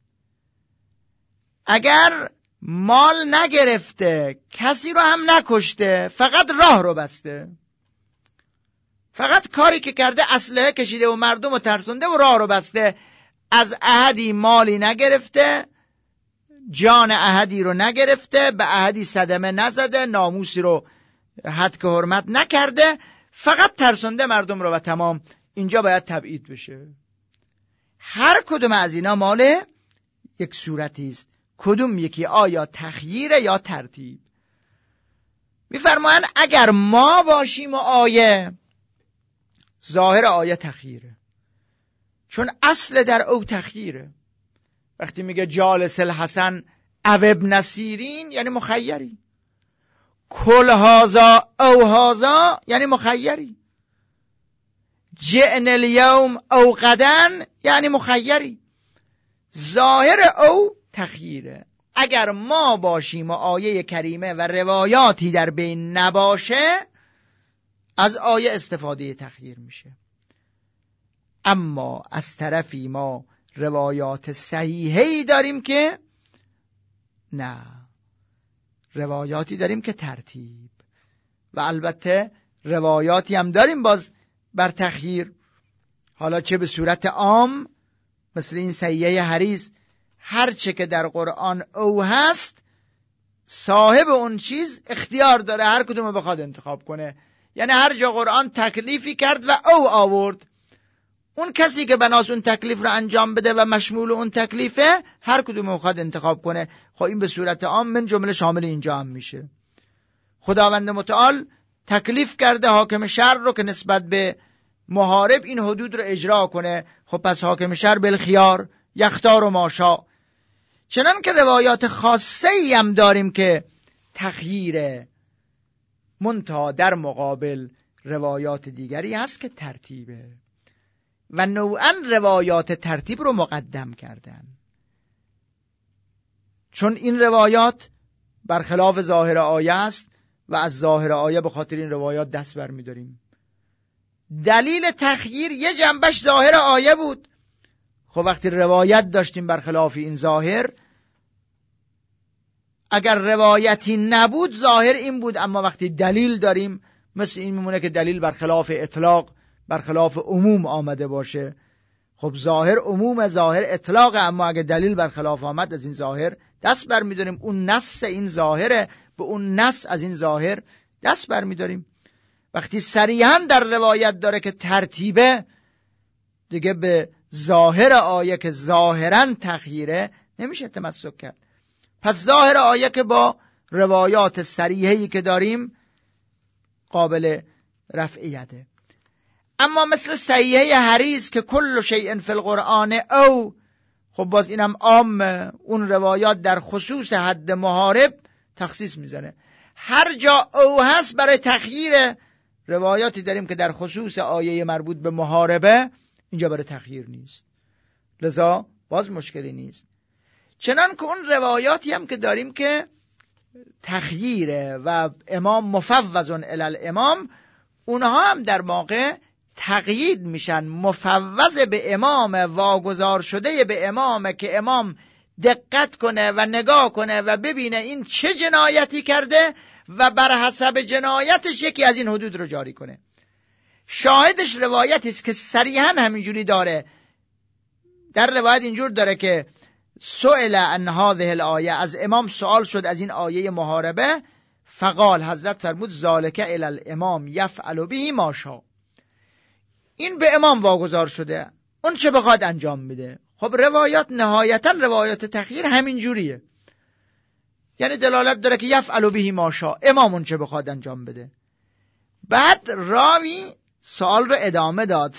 اگر مال نگرفته کسی رو هم نکشته، فقط راه رو بسته، فقط کاری که کرده اسلحه کشیده و مردم رو ترسونده و راه رو بسته، از احدی مالی نگرفته، جان احدی رو نگرفته، به احدی صدمه نزده، ناموسی رو حد که حرمت نکرده، فقط ترسونده مردم رو و تمام. اینجا باید تبعید بشه. هر کدوم از اینا مال یک صورتی است. کدوم یکی؟ آیا تخییره یا ترتیب؟ میفرمایند اگر ما باشیم و آیه، ظاهر آیه تخییره، چون اصل در او تخییره. وقتی میگه جالس الحسن او ابن سیرین یعنی مخیری، کل هازا او هازا یعنی مخیری، جئن الیوم او غدن یعنی مخیری. ظاهر او تخییره. اگر ما باشیم و آیه کریمه و روایاتی در بین نباشه، از آیه استفاده تخییر میشه. اما از طرفی ما روایات صحیحی داریم که نه، روایاتی داریم که ترتیب، و البته روایاتی هم داریم باز بر تخییر، حالا چه به صورت عام مثل این صحیحه حدیث، هر چه که در قرآن او هست صاحب اون چیز اختیار داره هر کدوم بخواد انتخاب کنه. یعنی هر جا قرآن تکلیفی کرد و او آورد، اون کسی که بناس اون تکلیف رو انجام بده و مشمول اون تکلیفه، هر کدوم بخواد انتخاب کنه. خب این به صورت عام من جمله شامل اینجا هم میشه. خداوند متعال تکلیف کرده حاکم شهر رو که نسبت به محارب این حدود رو اجرا کنه. خب پس حاکم شهر بالخیار یختار و ماشا. چنان که روایات خاصه ای هم داریم که تخییره، منتها در مقابل روایات دیگری هست که ترتیبه و نوعا روایات ترتیب رو مقدم کردن، چون این روایات برخلاف ظاهر آیه است و از ظاهر آیه به خاطر این روایات دست بر می داریم. دلیل تخییر یه جنبش ظاهر آیه بود. خب وقتی روایت داشتیم برخلاف این ظاهر، اگر روایتی نبود ظاهر این بود، اما وقتی دلیل داریم مثل این میمونه که دلیل برخلاف اطلاق برخلاف عموم آمده باشه. خب ظاهر عموم، ظاهر اطلاق، اما اگه دلیل برخلاف آمد از این ظاهر دست بر می‌داریم. اون نص این ظاهره، به اون نص از این ظاهر دست بر می‌داریم. وقتی صریحاً در روایت داره که ترتیبه، دیگه به ظاهر آیه که ظاهراً تخییره نمیشه تمسک کرد. پس ظاهر آیه که با روایات صریحی که داریم قابل رفعیته. اما مثل صحیحه حدیث که کل شیء فی القرآن او، خب باز اینم عام، اون روایات در خصوص حد محارب تخصیص میزنه. هر جا او هست برای تخییر. روایاتی داریم که در خصوص آیه مربوط به محاربه، اینجا برای تخییر نیست، لذا باز مشکلی نیست. چنان که اون روایاتی هم که داریم که تخییره و امام مفوض الی الامام، اونها هم در واقع تقیید میشن، مفوض به امام، واگذار شده به امام که امام دقت کنه و نگاه کنه و ببینه این چه جنایتی کرده و بر حسب جنایتش یکی از این حدود رو جاری کنه. شاهدش روایتی است که صریحاً همینجوری داره. در روایت اینجور داره که سئل عن هذه الآیه، از امام سوال شد از این آیه محاربه، فقال، حضرت فرمود ذالک الی الامام یفعل به ما شاء، این به امام واگذار شده، اون چه بخواد انجام میده. خب روایات نهایتا روایات تخییر همین جوریه، یعنی دلالت داره که یفعل به ما شاء، امام اون چه بخواد انجام بده. بعد راوی سوال رو ادامه داد،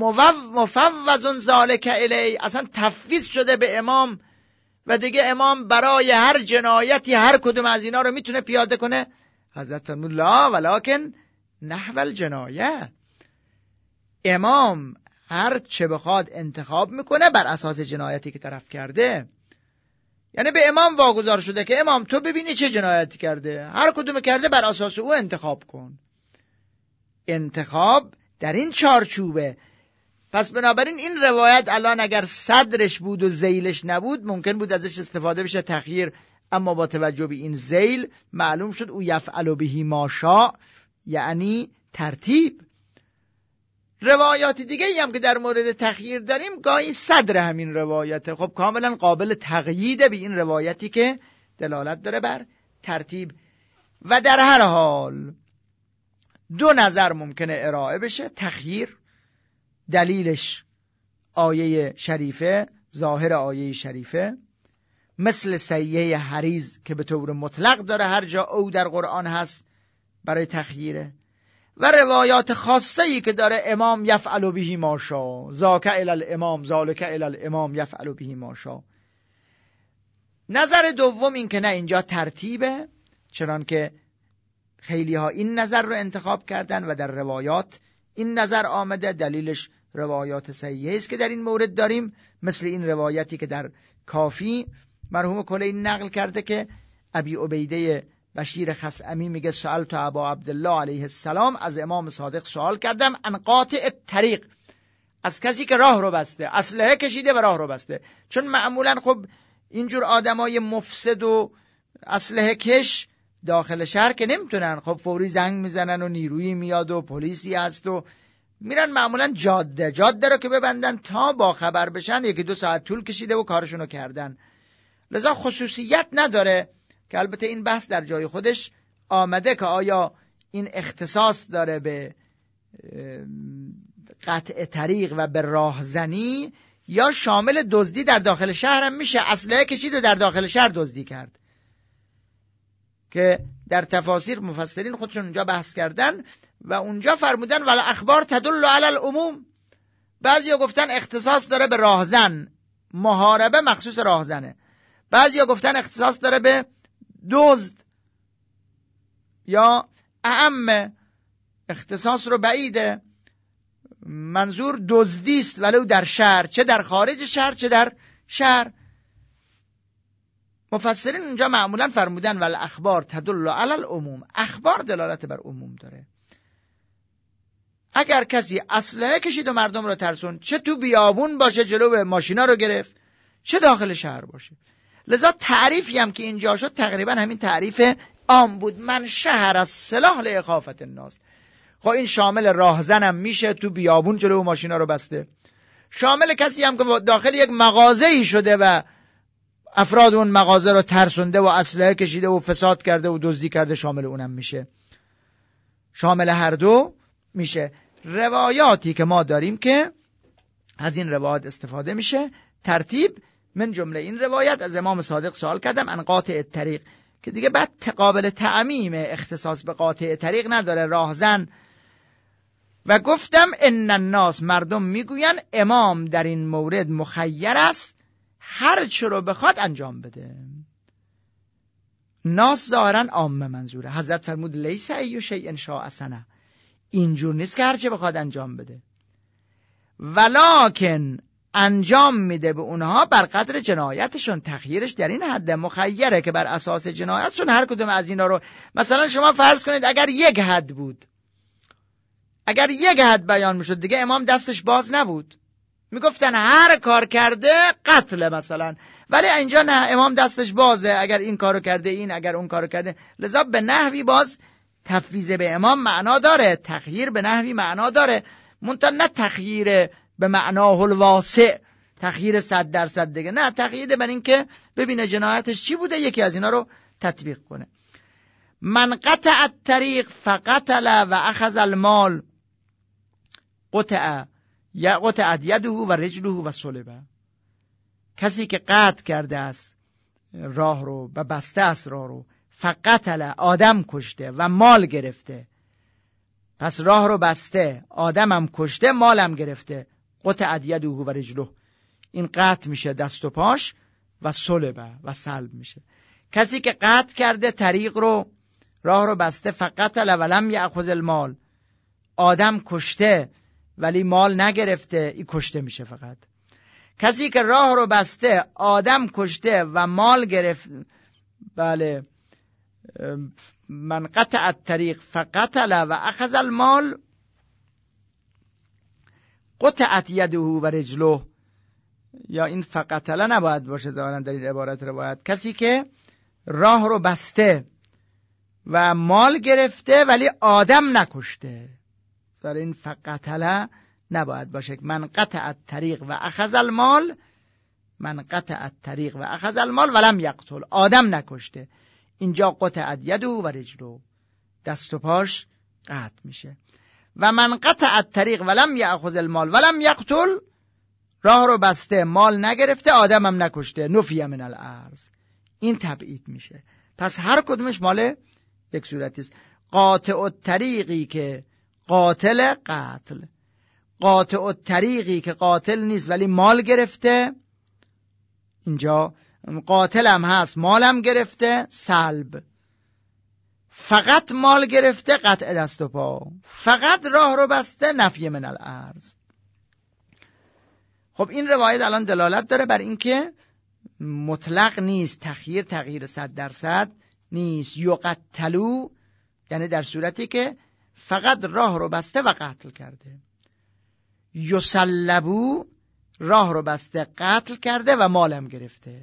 فمفوض ذالک الی، اصلا تفویض شده به امام و دیگه امام برای هر جنایتی هر کدوم از اینا رو میتونه پیاده کنه. حضرت فرمود لا ولکن نحو الجنایه، امام هر چه بخواد انتخاب میکنه بر اساس جنایتی که طرف کرده. یعنی به امام واگذار شده که امام تو ببینی چه جنایتی کرده، هر کدوم کرده بر اساس او انتخاب کن. انتخاب در این چارچوبه. پس بنابراین این روایت الان اگر صدرش بود و ذیلش نبود ممکن بود ازش استفاده بشه تخییر، اما با توجه به این ذیل معلوم شد او یفعل به ما شاء، یعنی ترتیب. روایات دیگه هم که در مورد تخییر داریم گاهی صدر همین روایته، خب کاملا قابل تقییده به این روایتی که دلالت داره بر ترتیب. و در هر حال دو نظر ممکنه ارائه بشه. تخییر دلیلش آیه شریفه، ظاهر آیه شریفه، مثل سیه حریز که به طور مطلق داره هر جا او در قرآن هست برای تخییره، و روایات خاصه‌ای که داره امام یفعل به ما شاء، ذاک الی الامام ذالک الی الامام یفعل به ما شاء. نظر دوم این که نه اینجا ترتیبه، چنان که خیلی ها این نظر رو انتخاب کردن و در روایات این نظر آمده. دلیلش روایات صحیحه است که در این مورد داریم، مثل این روایتی که در کافی مرحوم کلینی نقل کرده که ابی عبیده بشیر خثعمی میگه سألت ابا عبدالله علیه السلام، از امام صادق سوال کردم، عن قاطع الطریق، از کسی که راه رو بسته، اسلحه کشیده و راه رو بسته. چون معمولا خب اینجور آدمای مفسد و اسلحه کش داخل شهر که نمیتونن، خب فوری زنگ میزنن و نیرویی میاد و پلیسی هست و میرن معمولا جاده جاده رو که ببندن تا با خبر بشن، یکی دو ساعت طول کشیده و کارشونو کردن. لذا خصوصیت نداره که البته این بحث در جای خودش آمده که آیا این اختصاص داره به قطع طریق و به راهزنی یا شامل دزدی در داخل شهر هم میشه. اسلحه کشید و در داخل شهر دزدی کرد که در تفاسیر مفسرین خودشون اونجا بحث کردن و اونجا فرمودن ولی اخبار تدل علی العموم. بعضیا گفتن اختصاص داره به راهزن، محاربه مخصوص راهزنه. بعضیا گفتن اختصاص داره به دزد یا اعم، اختصاص رو بعیده، منظور دزدی است ولو در شهر، چه در خارج شهر چه در شهر. مفسرین اونجا معمولا فرمودن ول اخبار تدل علی العموم، اخبار دلالت بر عموم داره. اگر کسی اسلحه کشید و مردم رو ترسون، چه تو بیابون باشه جلو ماشینا رو گرفت، چه داخل شهر باشه. لذا تعریفی هم که اینجا شد تقریبا همین تعریف عام بود، من شهر از سلاح لإخافة الناس. خب این شامل راهزنم میشه، تو بیابون جلو ماشینا رو بسته. شامل کسی هم که داخل یک مغازه‌ای شده و افراد اون مغازه رو ترسونده و اسلحه کشیده و فساد کرده و دزدی کرده، شامل اونم میشه. شامل هر دو میشه. روایاتی که ما داریم که از این روایات استفاده میشه. ترتیب من جمله این روایت از امام صادق سوال کردم عن قاطع الطریق، که دیگه بعد قابل تعمیم اختصاص به قاطع طریق نداره، راهزن. و گفتم ان الناس، مردم میگوین امام در این مورد مخیر است، هر چه رو بخواد انجام بده. ناس ظاهرا عامه منظوره. حضرت فرمود لیس ای شیء شاء سنه، اینجور نیست که هر چه بخواد انجام بده، ولکن انجام میده به اونها بر قدر جنایتشون. تخییرش در این حد مخیره که بر اساس جنایتشون هر کدوم از اینا رو، مثلا شما فرض کنید اگر یک حد بود، اگر یک حد بیان میشد دیگه امام دستش باز نبود، میگفتن هر کار کرده قتل مثلا، ولی اینجا نه، امام دستش بازه، اگر این کارو کرده این، اگر اون کارو کرده. لذا به نحوی باز تفویض به امام معنا داره، تخییر به نحوی معنا داره، منتها نه تخییر به معناه الواسع، تخییر صد درصد دیگه، نه، تخییر بر این که ببینه جنایتش چی بوده یکی از اینا رو تطبیق کنه. من قطع الطریق فقتل و اخذ المال قطع یا قطع یده و رجله و صلبه. کسی که قطع کرده است راه رو و بسته است راه رو، فقتل آدم کشته و مال گرفته، پس راه رو بسته، آدمم کشته، مالم گرفته، قطع یده و رجله، این قطع میشه دست و پاش، و صلبه و سلب میشه. کسی که قطع کرده طریق رو، راه رو بسته فقتل ولم یأخذ المال، آدم کشته ولی مال نگرفته، این کشته میشه فقط. کسی که راه رو بسته آدم کشته و مال گرفت، بله، من قطع الطریق فقتل و اخذ المال قطعت یده و رجله، یا این فقتل نباید باشه ظاهرا در این عبارت روایت. کسی که راه رو بسته و مال گرفته ولی آدم نکشته، در این فقتل نباید باشه. من قطع الطریق و اخذ المال، من قطع الطریق و اخذ المال ولم یقتل، آدم نکشته. اینجا قطعت یده و رجله، دست و پاش قطع میشه. و من قطع الطریق ولم یأخذ المال ولم یقتل، راه رو بسته مال نگرفته آدم هم نکشته، نفی من الارض، این تبعید میشه. پس هر کدومش مال یک صورتی است. قاطع الطریقی که قاتل قتل، قاطع الطریقی که قاتل نیست ولی مال گرفته، اینجا قاتل هم هست مال هم گرفته، سلب. فقط مال گرفته، قطع دست و پا. فقط راه رو بسته، نفی من الارض. خب این روایت الان دلالت داره بر این که مطلق نیست، تخییر تغییر صد درصد نیست. یقتلو یعنی در صورتی که فقط راه رو بسته و قتل کرده. یسلبو راه رو بسته قتل کرده و مالم گرفته.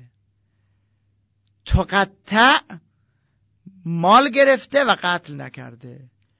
تقطع مال گرفته و قتل نکرده.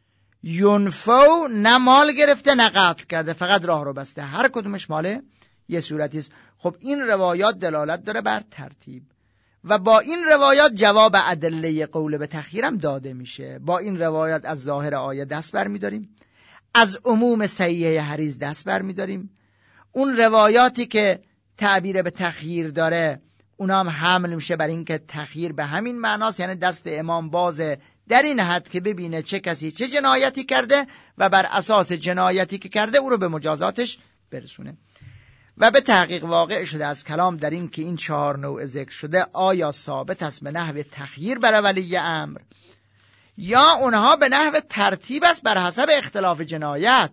ینفو نه مال گرفته نه قتل کرده، فقط راه رو بسته. هر کدومش مال یه صورتی است. خب این روایات دلالت داره بر ترتیب و با این روایات جواب ادله قول به تخییرم داده میشه. با این روایات از ظاهر آیه دست برمیداریم، از عموم صحیحه حریز دست برمیداریم. اون روایاتی که تعبیر به تخییر داره اونا هم حمل میشه بر این که تخییر به همین معناست، یعنی دست امام بازه در این حد که ببینه چه کسی چه جنایتی کرده و بر اساس جنایتی که کرده او رو به مجازاتش برسونه. و به تحقیق واقع شده از کلام در این که این چهار نوع ذکر شده آیا ثابت است به نحو تخییر برای ولی امر یا اونها به نحو ترتیب است بر حسب اختلاف جنایت.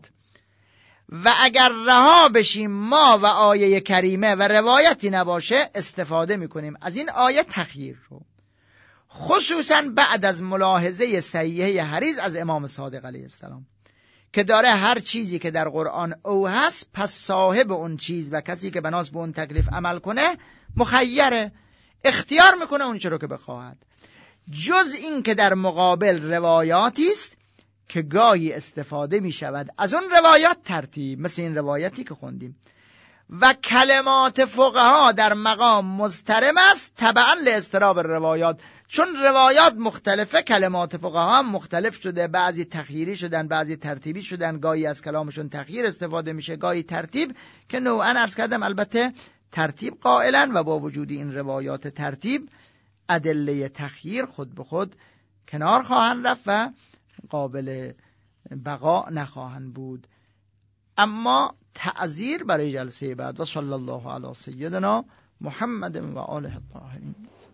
و اگر رها بشیم ما و آیه کریمه و روایتی نباشه استفاده میکنیم از این آیه تخییر رو، خصوصا بعد از ملاحظه صحیحه حریز از امام صادق علیه السلام که داره هر چیزی که در قرآن او هست پس صاحب اون چیز و کسی که بناس به اون تکلیف عمل کنه مخیره، اختیار میکنه اون چه رو که بخواهد، جز این که در مقابل روایاتی است که گاهی استفاده می شود از اون روایات ترتیب، مثل این روایتی که خوندیم. و کلمات فقها در مقام مضطرب است تبعا لاضطراب روایات، چون روایات مختلفه کلمات فقها هم مختلف شده، بعضی تخییری شدن بعضی ترتیبی شدن، گاهی از کلامشون تخییر استفاده میشه گاهی ترتیب، که نوعا عرض کردم البته ترتیب قائلن و با وجود این روایات ترتیب ادله تخییر خود به خود کنار خواهند رفت و قابل بقا نخواهند بود. اما تعذیر برای جلسه بعد. و صلی الله علی سیدنا محمد و آله الطاهرین.